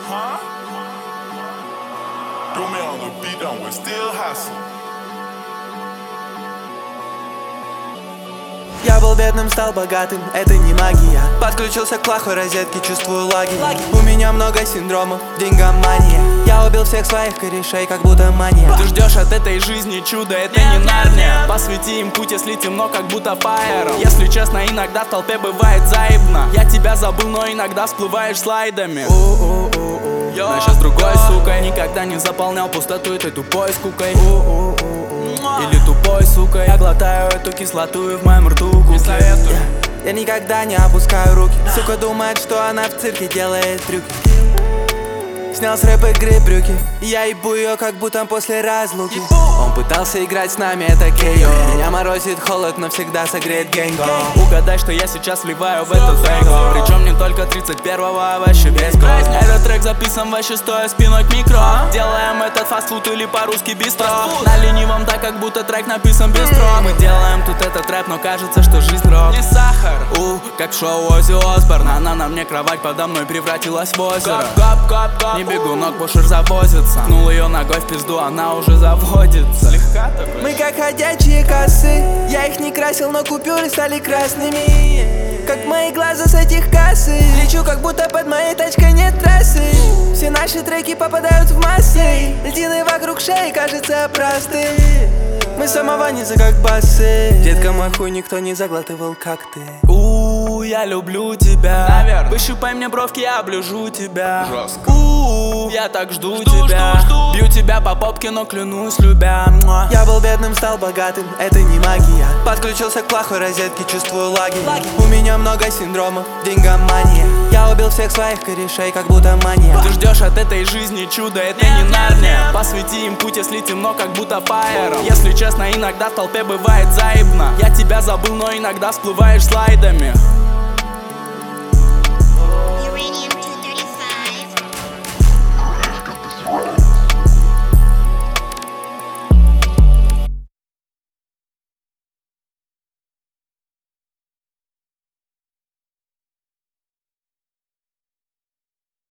Do me on the beat, and we still hustle. Я был бедным, стал богатым, это не магия. Подключился к плохой розетке, чувствую лаги. У меня много синдромов, деньгомания. Я убил всех своих корешей, как будто мания. Ты ждешь от этой жизни чудо, это не Нарния. Посвети им путь, если темно, как будто фаером. Если честно, иногда в толпе бывает заебно. Я тебя забыл, но иногда всплываешь слайдами. Но я с другой сукой никогда не заполнял пустоту этой тупой скукой. Или тупой сукой. Я глотаю эту кислоту и в моем рту куки. Я никогда не опускаю руки. Сука думает, что она в цирке делает трюки. Снял с рэп-игры брюки. Я ебу ее, как будто после разлуки. Он пытался играть с нами, это кейо. Меня морозит холод, но всегда согреет гэнго. Угадай, что я сейчас вливаю в этот трек. Причем не только 31-го, а вообще весь год. Этот трек записан вообще стоя спиной к микро. Делаем этот фастфуд или по-русски бистро. На ленивом так, как будто трек написан бистро. Мы делаем тут этот рэп, но кажется, что жизнь рок. Не сахар, как в шоу Оззи Осборн. Она на мне кровать подо мной превратилась в озеро. Не бегунок, Бушер завозится. Ткнул ее ногой в пизду, она уже заводится. Слегка такой. Мы как ходячие косы. Я их не красил, но купюры стали красными. Как мои глаза с этих кассы. Лечу, как будто под моей тачкой нет трассы. Все наши треки попадают в массы. Льдины вокруг шеи кажется простым. Мы с самого низа как басы. Детка, мой хуй никто не заглатывал, как ты. Я люблю тебя. Наверное. Пощупай мне бровки, я оближу тебя. Жестко. Я так жду тебя. Бью тебя по попке, но клянусь, любя. Я был бедным, стал богатым, это не магия. Подключился к плохой розетке, чувствую лаги. У меня много синдромов, деньгомания. Я убил всех своих корешей, как будто мания. Ты ждешь от этой жизни чудо, это не Нарния. Посвети им путь, если темно, как будто фаером. Если честно, иногда в толпе бывает заебно. Я тебя забыл, но иногда всплываешь слайдами.